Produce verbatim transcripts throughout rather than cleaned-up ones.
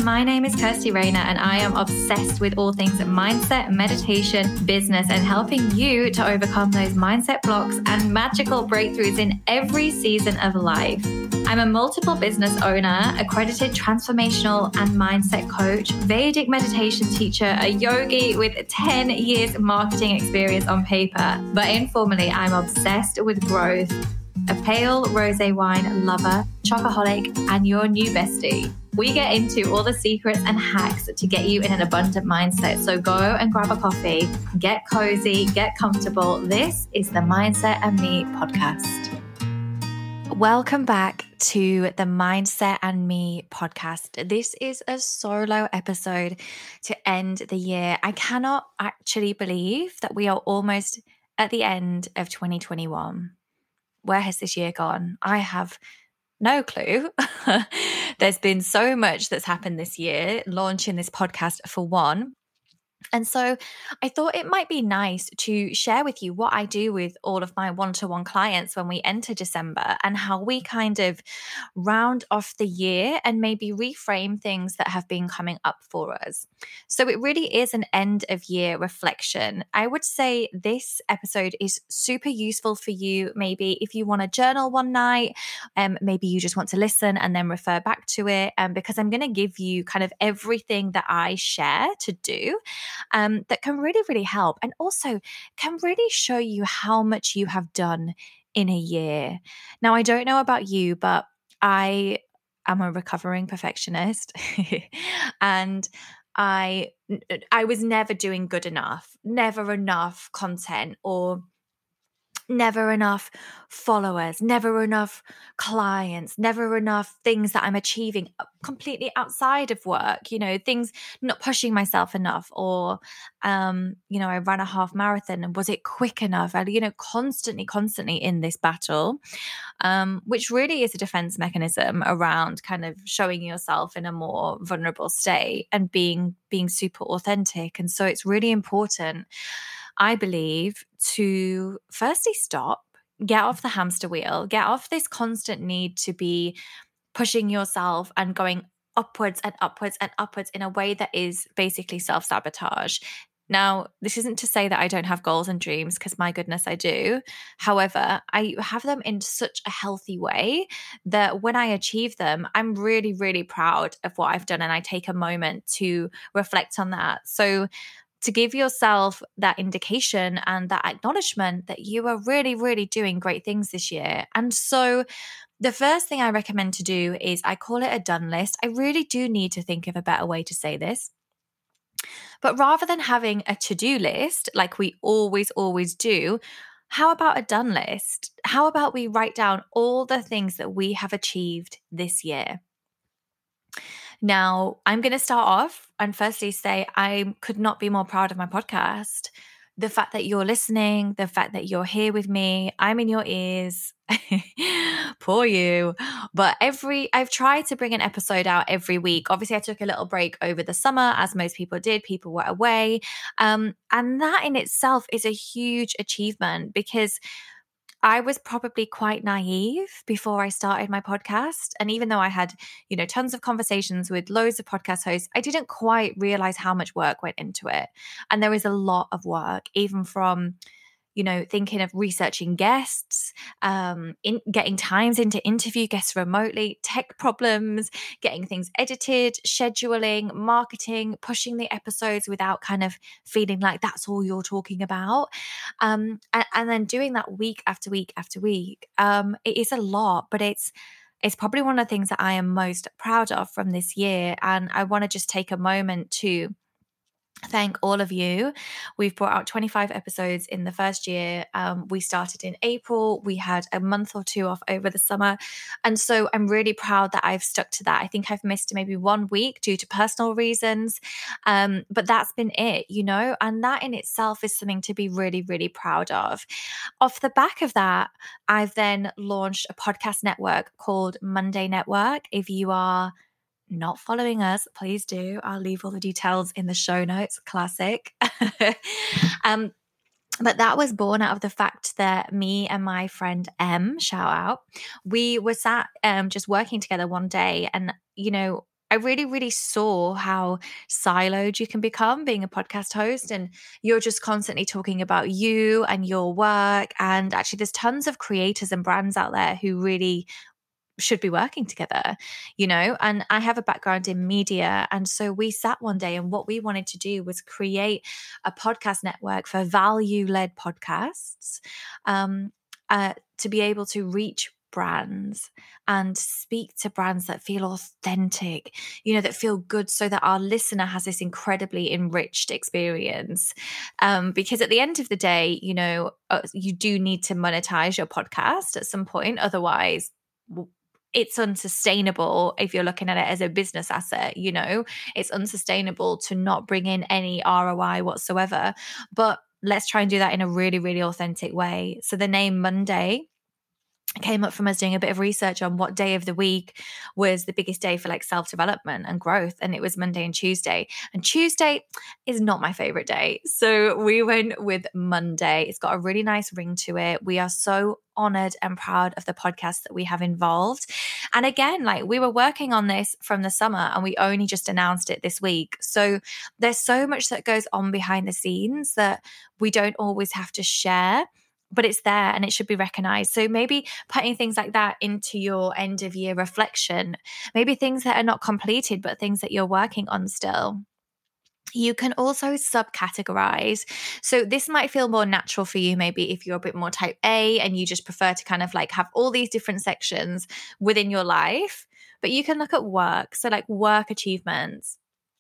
My name is Kirsty Rayner, and I am obsessed with all things mindset, meditation, business, and helping you to overcome those mindset blocks and magical breakthroughs in every season of life. I'm a multiple business owner, accredited transformational and mindset coach, Vedic meditation teacher, a yogi with ten years marketing experience on paper, but informally, I'm obsessed with growth, a pale rosé wine lover, chocoholic, and your new bestie. We get into all the secrets and hacks to get you in an abundant mindset. So go and grab a coffee, get cozy, get comfortable. This is the Mindset and Me podcast. Welcome back to the Mindset and Me podcast. This is a solo episode to end the year. I cannot actually believe that we are almost at the end of twenty twenty-one. Where has this year gone? I have no clue. There's been so much that's happened this year, launching this podcast for one. And so I thought it might be nice to share with you what I do with all of my one-to-one clients when we enter December and how we kind of round off the year and maybe reframe things that have been coming up for us. So it really is an end of year reflection. I would say this episode is super useful for you. Maybe if you want to journal one night, um, maybe you just want to listen and then refer back to it, um, because I'm going to give you kind of everything that I share to do. Um, that can really, really help and also can really show you how much you have done in a year. Now, I don't know about you, but I am a recovering perfectionist and I, I was never doing good enough, never enough content or never enough followers, never enough clients, never enough things that I'm achieving completely outside of work, you know, things not pushing myself enough or, um, you know, I ran a half marathon and was it quick enough? I, you know, constantly, constantly in this battle, um, which really is a defense mechanism around kind of showing yourself in a more vulnerable state and being, being super authentic. And so it's really important, I believe, to firstly stop, get off the hamster wheel, get off this constant need to be pushing yourself and going upwards and upwards and upwards in a way that is basically self-sabotage. Now, this isn't to say that I don't have goals and dreams, because my goodness, I do. However, I have them in such a healthy way that when I achieve them, I'm really, really proud of what I've done. And I take a moment to reflect on that. So to give yourself that indication and that acknowledgement that you are really, really doing great things this year. And so the first thing I recommend to do is I call it a done list. I really do need to think of a better way to say this. But rather than having a to-do list like we always, always do, how about a done list? How about we write down all the things that we have achieved this year? Now, I'm going to start off and firstly say I could not be more proud of my podcast. The fact that you're listening, the fact that you're here with me, I'm in your ears. Poor you. But every I've tried to bring an episode out every week. Obviously, I took a little break over the summer, as most people did. People were away. Um, and that in itself is a huge achievement because I was probably quite naive before I started my podcast. And even though I had, you know, tons of conversations with loads of podcast hosts, I didn't quite realize how much work went into it. And there is a lot of work, even from, you know, thinking of researching guests, um, in getting times in to interview guests remotely, tech problems, getting things edited, scheduling, marketing, pushing the episodes without kind of feeling like that's all you're talking about. Um, and, and then doing that week after week after week. Um, it is a lot, but it's it's probably one of the things that I am most proud of from this year. And I want to just take a moment to thank all of you. We've brought out twenty-five episodes in the first year. Um, we started in April. We had a month or two off over the summer. And so I'm really proud that I've stuck to that. I think I've missed maybe one week due to personal reasons. Um, but that's been it, you know, and that in itself is something to be really, really proud of. Off the back of that, I've then launched a podcast network called Monday Network. If you are not following us, please do. I'll leave all the details in the show notes. Classic. um, but that was born out of the fact that me and my friend Em, shout out, we were sat um, just working together one day, and you know, I really, really saw how siloed you can become being a podcast host, and you're just constantly talking about you and your work. And actually, there's tons of creators and brands out there who really should be working together, you know, and I have a background in media. And so we sat one day and what we wanted to do was create a podcast network for value-led podcasts, um, uh, to be able to reach brands and speak to brands that feel authentic, you know, that feel good, so that our listener has this incredibly enriched experience. Um, because at the end of the day, you know, uh, you do need to monetize your podcast at some point. Otherwise, it's unsustainable if you're looking at it as a business asset. You know, it's unsustainable to not bring in any R O I whatsoever. But let's try and do that in a really, really authentic way. So the name Monday came up from us doing a bit of research on what day of the week was the biggest day for like self-development and growth. And it was Monday and Tuesday. And Tuesday is not my favorite day. So we went with Monday. It's got a really nice ring to it. We are so honored and proud of the podcast that we have involved. And again, like we were working on this from the summer and we only just announced it this week. So there's so much that goes on behind the scenes that we don't always have to share, but it's there and it should be recognized. So maybe putting things like that into your end of year reflection, maybe things that are not completed, but things that you're working on still. You can also subcategorize. So this might feel more natural for you, maybe if you're a bit more type A and you just prefer to kind of like have all these different sections within your life, but you can look at work. So like work achievements,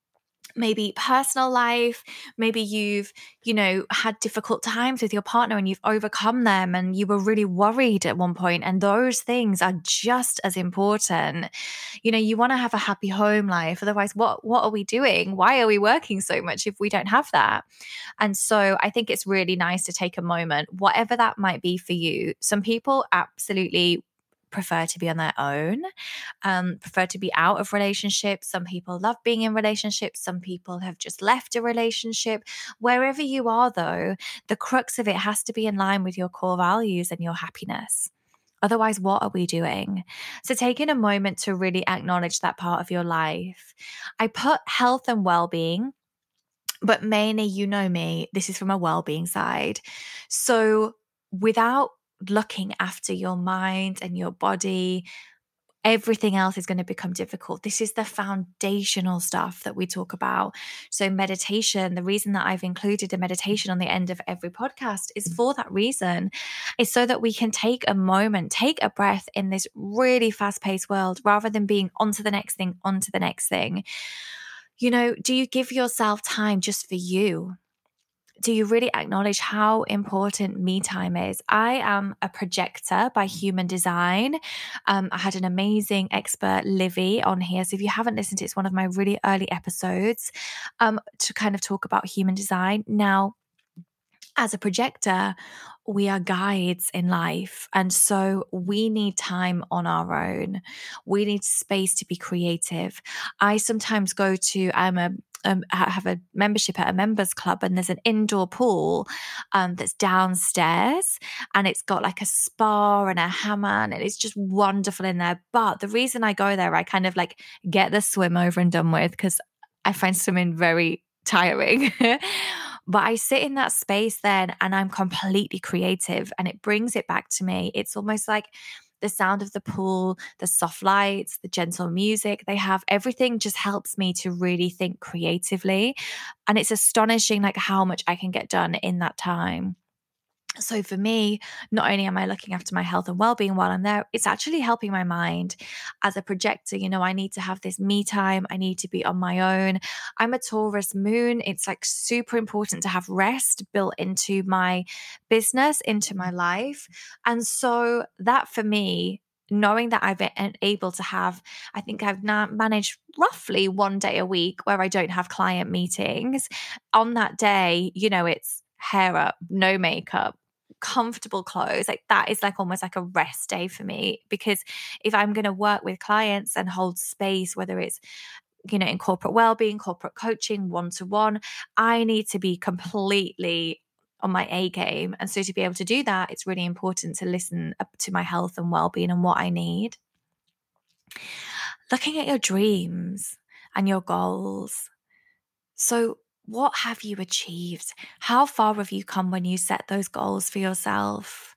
maybe personal life, maybe you've, you know, had difficult times with your partner and you've overcome them and you were really worried at one point, and those things are just as important. You know, you want to have a happy home life. Otherwise, what what are we doing? Why are we working so much if we don't have that? And so I think it's really nice to take a moment, whatever that might be for you. Some people absolutely prefer to be on their own, um, prefer to be out of relationships. Some people love being in relationships. Some people have just left a relationship. Wherever you are, though, the crux of it has to be in line with your core values and your happiness. Otherwise, what are we doing? So taking a moment to really acknowledge that part of your life. I put health and well-being, but mainly, you know me, this is from a well-being side. So without looking after your mind and your body, everything else is going to become difficult. This is the foundational stuff that we talk about. So meditation, the reason that I've included a meditation on the end of every podcast is for that reason. It's so that we can take a moment, take a breath in this really fast-paced world, rather than being on to the next thing, on to the next thing. You know, do you give yourself time just for you? Do you really acknowledge how important me time is? I am a projector by human design. Um, I had an amazing expert, Livy, on here. So if you haven't listened to it, it's one of my really early episodes, um, to kind of talk about human design. Now, as a projector, we are guides in life. And so we need time on our own. We need space to be creative. I sometimes go to, I'm a Um, I have a membership at a members club, and there's an indoor pool um, that's downstairs, and it's got like a spa and a hammer, and it's just wonderful in there. But the reason I go there, I kind of like get the swim over and done with, because I find swimming very tiring. But I sit in that space then and I'm completely creative, and it brings it back to me. It's almost like the sound of the pool, the soft lights, the gentle music they have, everything just helps me to really think creatively. And it's astonishing like how much I can get done in that time. So for me, not only am I looking after my health and well-being while I'm there, it's actually helping my mind. As a projector, you know, I need to have this me time. I need to be on my own. I'm a Taurus moon. It's like super important to have rest built into my business, into my life. And so that for me, knowing that I've been able to have, I think I've now managed roughly one day a week where I don't have client meetings. On that day, you know, it's hair up, no makeup, comfortable clothes. Like that is like almost like a rest day for me, because if I'm going to work with clients and hold space, whether it's, you know, in corporate well-being, corporate coaching, one-to-one, I need to be completely on my A game. And so to be able to do that, it's really important to listen up to my health and well-being and what I need. looking at your dreams and your goals. So what have you achieved? How far have you come when you set those goals for yourself?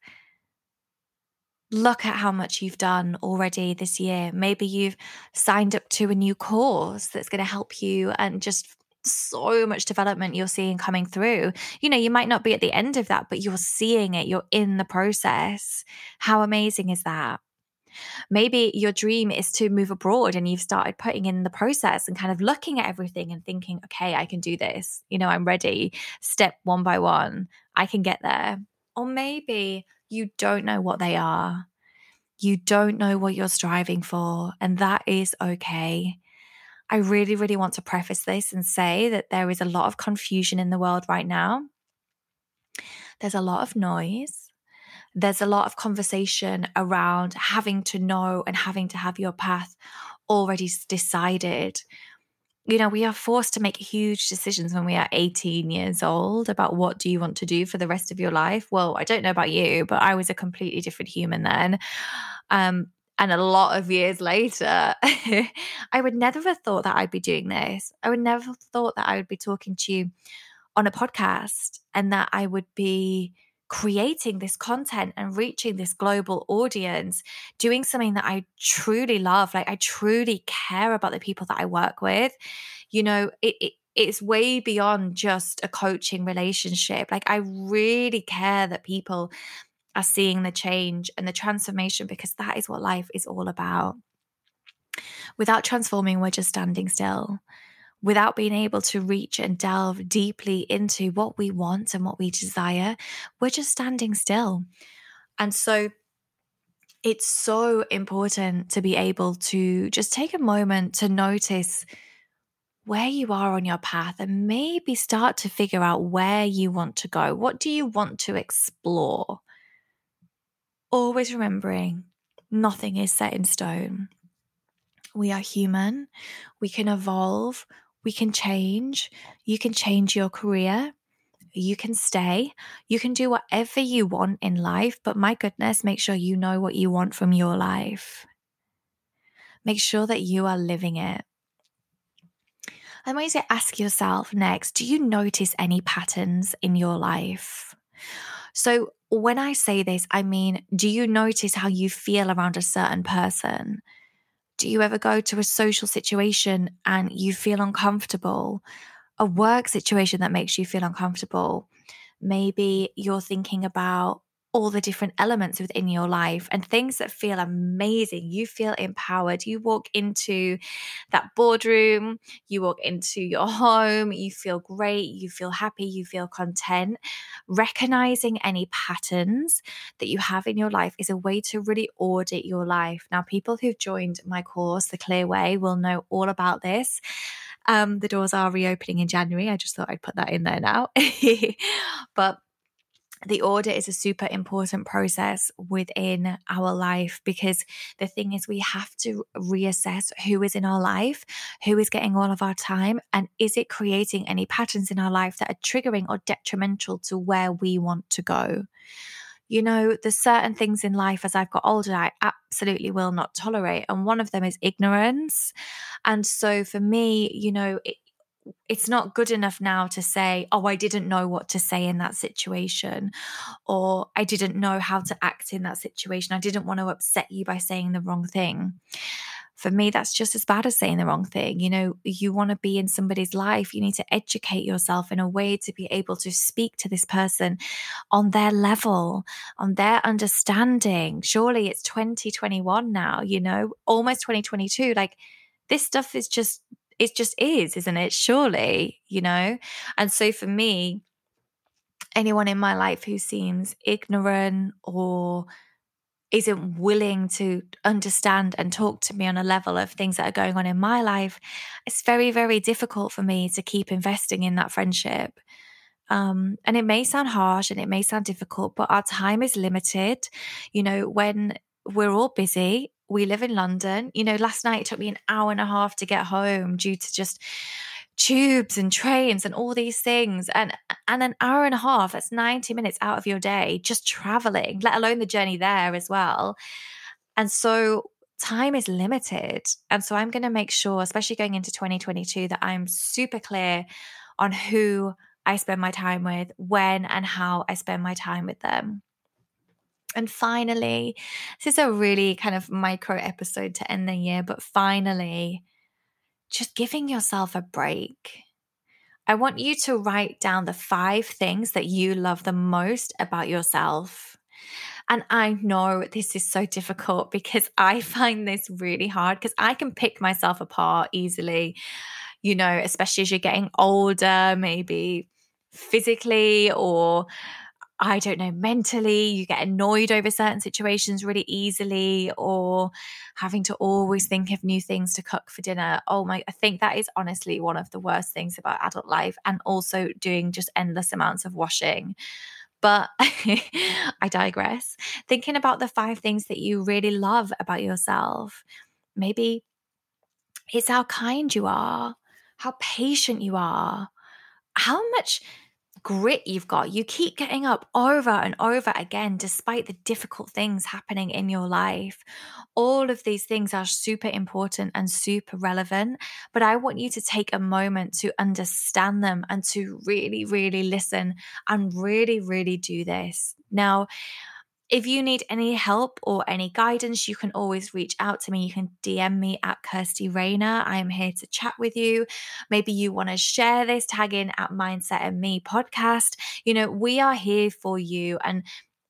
Look at how much you've done already this year. Maybe you've signed up to a new course that's going to help you, and just so much development you're seeing coming through. You know, you might not be at the end of that, but you're seeing it. You're in the process. How amazing is that? Maybe your dream is to move abroad and you've started putting in the process and kind of looking at everything and thinking, okay, I can do this. You know, I'm ready. Step one by one, I can get there. Or maybe you don't know what they are. You don't know what you're striving for, and that is okay. I really, really want to preface this and say that there is a lot of confusion in the world right now. There's a lot of noise. There's a lot of conversation around having to know and having to have your path already decided. You know, we are forced to make huge decisions when we are eighteen years old about what do you want to do for the rest of your life. Well, I don't know about you, but I was a completely different human then. Um, and a lot of years later, I would never have thought that I'd be doing this. I would never have thought that I would be talking to you on a podcast and that I would be creating this content and reaching this global audience, doing something that I truly love. Like, I truly care about the people that I work with. You know, it, it it's way beyond just a coaching relationship. Like, I really care that people are seeing the change and the transformation, because that is what life is all about. Without transforming, we're just standing still. Without being able to reach and delve deeply into what we want and what we desire, we're just standing still. And so it's so important to be able to just take a moment to notice where you are on your path and maybe start to figure out where you want to go. What do you want to explore? Always remembering nothing is set in stone. We are human. We can evolve. We can change. You can change your career. You can stay. You can do whatever you want in life, but my goodness, make sure you know what you want from your life. Make sure that you are living it. I want you to ask yourself next, do you notice any patterns in your life? So when I say this, I mean, do you notice how you feel around a certain person? Do you ever go to a social situation and you feel uncomfortable? A work situation that makes you feel uncomfortable? Maybe you're thinking about all the different elements within your life and things that feel amazing. You feel empowered. You walk into that boardroom, you walk into your home, you feel great, you feel happy, you feel content. Recognizing any patterns that you have in your life is a way to really audit your life. Now, people who've joined my course, The Clear Way, will know all about this. Um, the doors are reopening in January. I just thought I'd put that in there now. But the audit is a super important process within our life, because the thing is, we have to reassess who is in our life, who is getting all of our time, and is it creating any patterns in our life that are triggering or detrimental to where we want to go. You know, there's certain things in life as I've got older I absolutely will not tolerate, and one of them is ignorance. And so for me, you know, it, it's not good enough now to say, oh, I didn't know what to say in that situation, or I didn't know how to act in that situation. I didn't want to upset you by saying the wrong thing. For me, that's just as bad as saying the wrong thing. You know, you want to be in somebody's life, you need to educate yourself in a way to be able to speak to this person on their level, on their understanding. Surely it's twenty twenty-one now, you know, almost twenty twenty-two. Like, this stuff is just, it just is, isn't it? Surely, you know? And so for me, anyone in my life who seems ignorant or isn't willing to understand and talk to me on a level of things that are going on in my life, it's very, very difficult for me to keep investing in that friendship. Um, and it may sound harsh and it may sound difficult, but our time is limited. You know, when we're all busy, we live in London. You know, last night it took me an hour and a half to get home due to just tubes and trains and all these things. And, and an hour and a half, that's ninety minutes out of your day just traveling, let alone the journey there as well. And so time is limited. And so I'm going to make sure, especially going into twenty twenty-two, that I'm super clear on who I spend my time with, when and how I spend my time with them. And finally, this is a really kind of micro episode to end the year, but finally, just giving yourself a break. I want you to write down the five things that you love the most about yourself. And I know this is so difficult because I find this really hard because I can pick myself apart easily, you know, especially as you're getting older, maybe physically or I don't know, mentally, you get annoyed over certain situations really easily, or having to always think of new things to cook for dinner. Oh my, I think that is honestly one of the worst things about adult life, and also doing just endless amounts of washing. But I digress. Thinking about the five things that you really love about yourself. Maybe it's how kind you are, how patient you are, how much grit you've got. You keep getting up over and over again, despite the difficult things happening in your life. All of these things are super important and super relevant, but I want you to take a moment to understand them and to really, really listen and really, really do this. Now, if you need any help or any guidance, you can always reach out to me. You can D M me at Kirsty Rayner. I am here to chat with you. Maybe you want to share this, tag in at Mindset and Me podcast. You know, we are here for you. And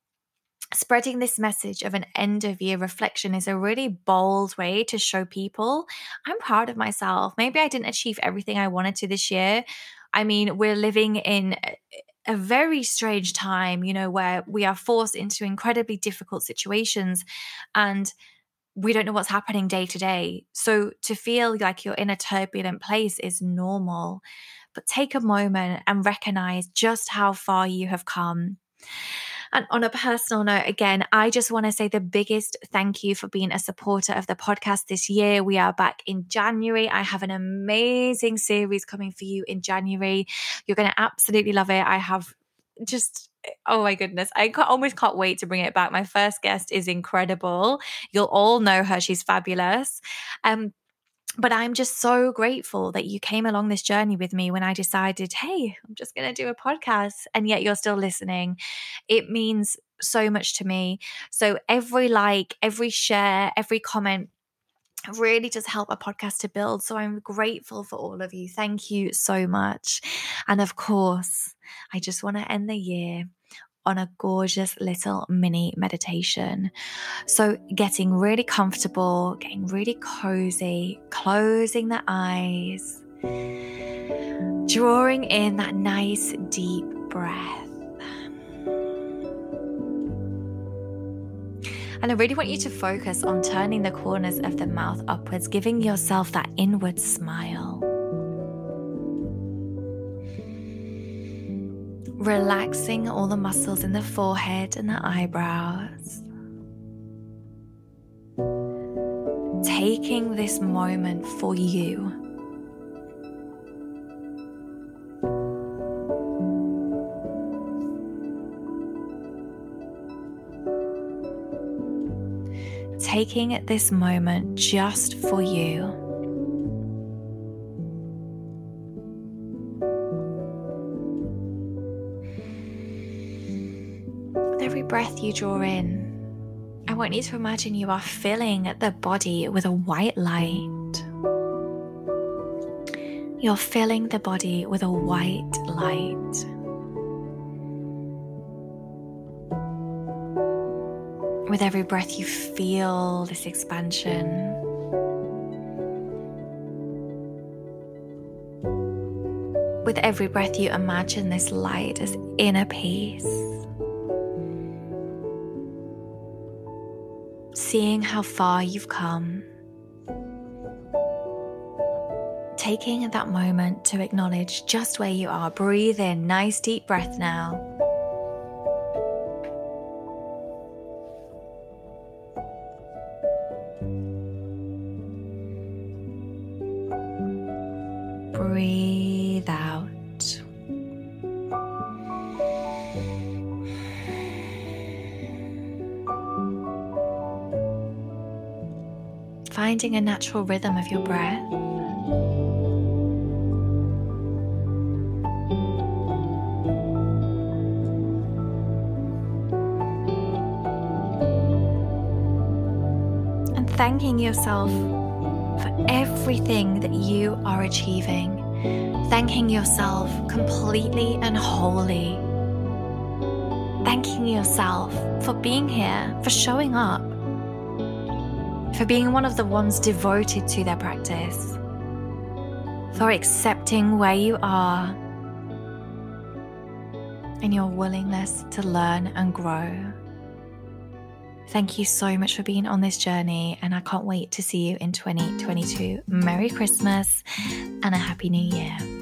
spreading this message of an end of year reflection is a really bold way to show people I'm proud of myself. Maybe I didn't achieve everything I wanted to this year. I mean, we're living in a very strange time, you know, where we are forced into incredibly difficult situations and we don't know what's happening day to day. So to feel like you're in a turbulent place is normal, but take a moment and recognize just how far you have come. And on a personal note, again, I just want to say the biggest thank you for being a supporter of the podcast this year. We are back in January. I have an amazing series coming for you in January. You're going to absolutely love it. I have just, oh my goodness, I can't, almost can't wait to bring it back. My first guest is incredible. You'll all know her. She's fabulous. Um, But I'm just so grateful that you came along this journey with me when I decided, hey, I'm just going to do a podcast, and yet you're still listening. It means so much to me. So every like, every share, every comment really does help a podcast to build. So I'm grateful for all of you. Thank you so much. And of course, I just want to end the year on a gorgeous little mini meditation. So getting really comfortable, getting really cozy, closing the eyes, drawing in that nice deep breath. And I really want you to focus on turning the corners of the mouth upwards, giving yourself that inward smile. Relaxing all the muscles in the forehead and the eyebrows. Taking this moment for you. Taking this moment just for you. Every breath you draw in, I want you to imagine you are filling the body with a white light. You're filling the body with a white light. With every breath you feel this expansion. With every breath you imagine this light as inner peace. Seeing how far you've come. Taking that moment to acknowledge just where you are. Breathe in, nice deep breath now. Breathe out. finding a natural rhythm of your breath. And thanking yourself for everything that you are achieving. Thanking yourself completely and wholly. Thanking yourself for being here, for showing up, for being one of the ones devoted to their practice, for accepting where you are and your willingness to learn and grow. Thank you so much for being on this journey, and I can't wait to see you in twenty twenty-two. Merry Christmas and a Happy New Year.